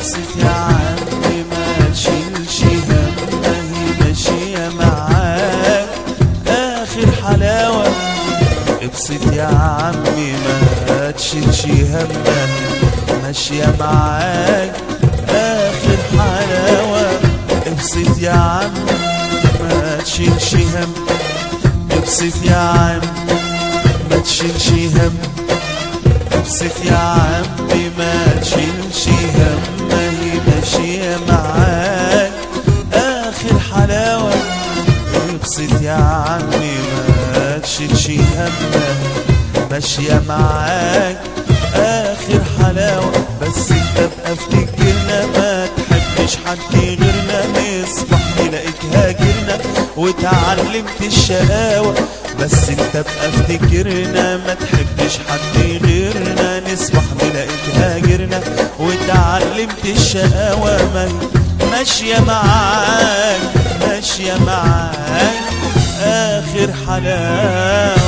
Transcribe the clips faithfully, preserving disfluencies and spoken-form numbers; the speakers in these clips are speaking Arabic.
ابسط يا عمي ما تشيلش هم، هي ماشية معاك آخر حلاوة. ابسط يا عمي ما تشيلش هم، ماشية معاك آخر حلاوة. ابسط يا عمي ما تشيلش هم، ابسط يا عمي ما تشيلش هم، ابسط يا عمي ما تشيلش هم، هي ماشية معاك آخر حلاوة. ابسط يا عمي ما تشيلش هم، ماشية معاك آخر حلاوة. بس انت بقى افتكرنا ما تحبش حد غيرنا، نصبح نلاقيك هاجرنا وتعلمت الشقاوة. بس انت بقى افتكرنا ما تحبش حد غيرنا، نصبح نلاقيك هاجرنا وتعلمت الشقاوة. ماشية معاك ماشية معاك آخر حلاوة.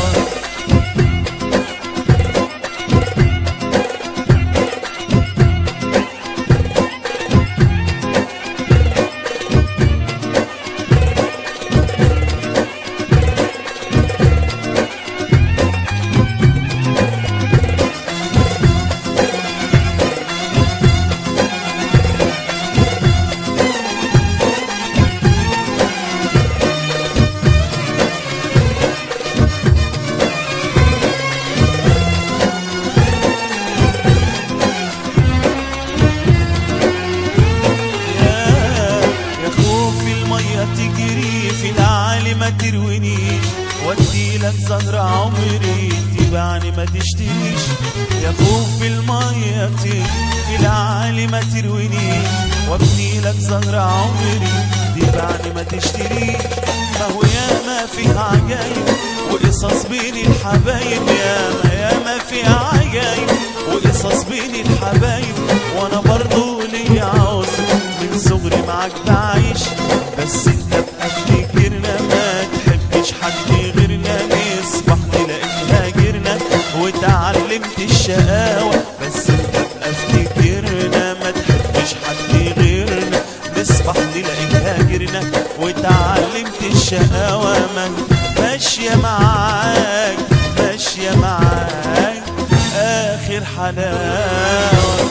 تجري في العالي ما تروينيش، واديلك زهر عمري تبعني ما تشتريش. يا خوف المية تجري في العالي ما تروينيش، وابنيلك زهر عمري تبعني ما تشتريش. ما هو ياما فيها عجايب وقصص بين الحبايب، ياما ياما فيها عجايب وقصص بين الحبايب. وانا برضو ليا عذر من صغري معاك بعيش، بس انت بقى افتكرنا ما تحبش حد غيرنا، نصبح نلاقيك هاجرنا وتعلمت الشقاوة. بس انت بقى افتكرنا ما تحبش حد غيرنا، نصبح نلاقيك هاجرنا وتعلمت الشقاوة. ماشية معاك ماشية معاك آخر حلاوة.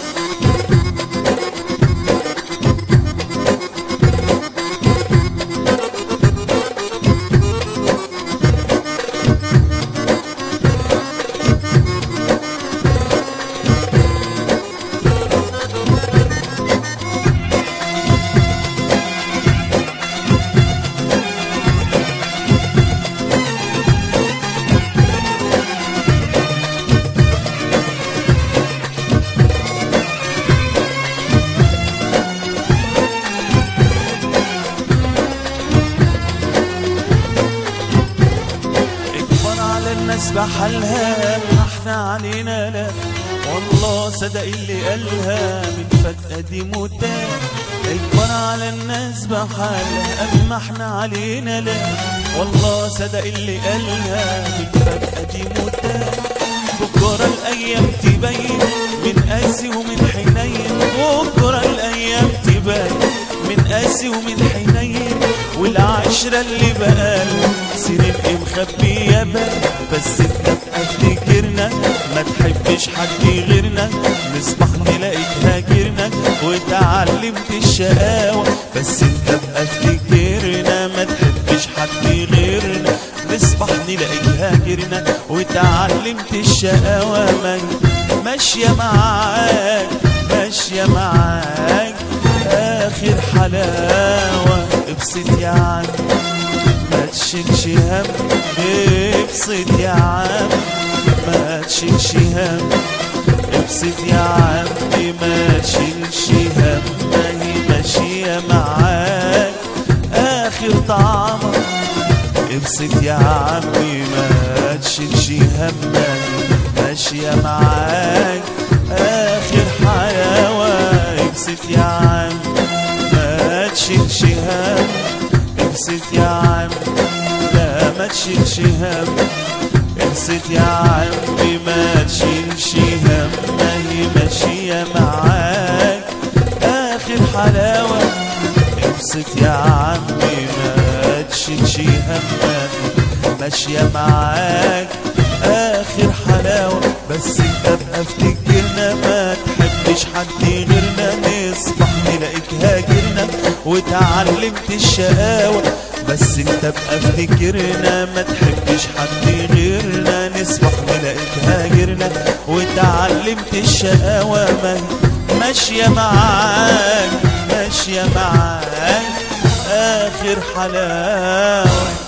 الناس بحالها احنا علينا لا، والله صدق اللي قالها من فجأة دي موتة. اكبر على الناس بحالها اما احنا علينا لا، والله صدق اللي قالها من فجأة دي موتة. بكرة الايام تبين من قاسي ومن حنين، بكرة الايام تبين من قاسي ومن حنين. والعشرة اللي بقالها سنين مخبية بال، بس انت بقى افتكرنا ما تحبش حد غيرنا، نصبح نلاقيك هاجرنا وتعلمت الشقاوة. بس انت بقى افتكرنا ما تحبش حد غيرنا، نصبح نلاقيك هاجرنا وتعلمت الشقاوة. ماشية معاك ماشية معاك آخر حلاوة. ابسط يا عم ما تشيلش هم، ابسط يا عم ما تشيلش هم، ابسط يا عمي ما تشيلش هم، هي ماشية معاك آخر طعمة. ابسط يا عمي ما تشيلش هم، ماشية معاك آخر حلاوة. ابسط يا عم ما تشيلش هم، ابسط يا عم لا ما تشيلش هم، ابسط يا عمي ما تشيلش هم، هي ماشية معاك حلاوة. ابسط يا عمي ما تشيلش همك، ماشية معاك آخر حلاوة. بس انت بقى افتكرنا ما تحبش حد غيرنا، نصبح نلاقيك هاجرنا وتعلمت الشقاوة. بس انت بقى افتكرنا ما تحبش حد غيرنا، نصبح نلاقيك هاجرنا وتعلمت الشقاوة. ماشية معاك ماشية معاك آخر حلاوة.